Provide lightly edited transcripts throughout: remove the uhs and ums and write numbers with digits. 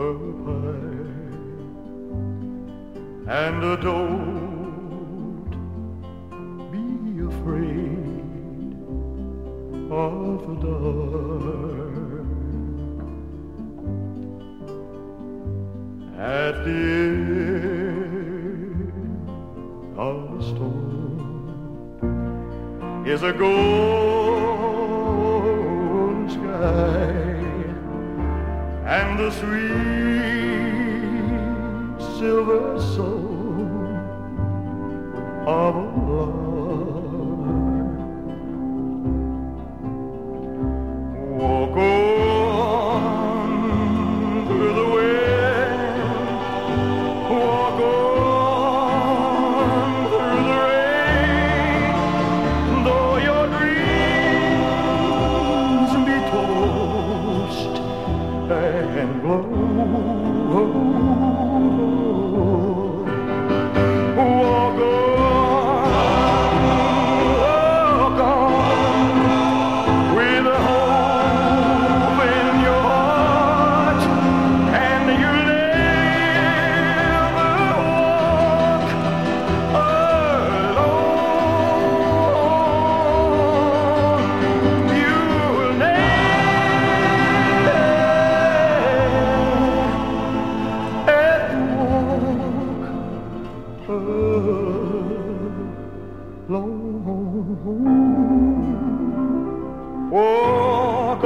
her pie, and don't be afraid of the dark. At the end of the storm is a golden sky, and the sweet silver soul of a lark. Walk on through the wind, walk on through the rain, though your dreams be tossed and blow. Walk on, with a hope in your heart, and you'll never walk alone. You'll never walk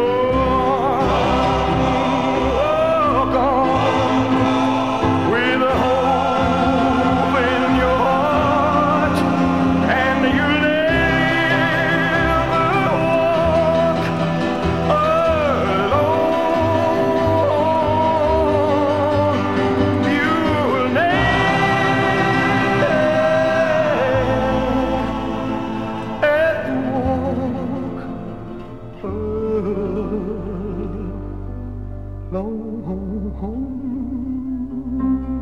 on, with a hope in your heart, and you'll never walk alone. You'll never long home.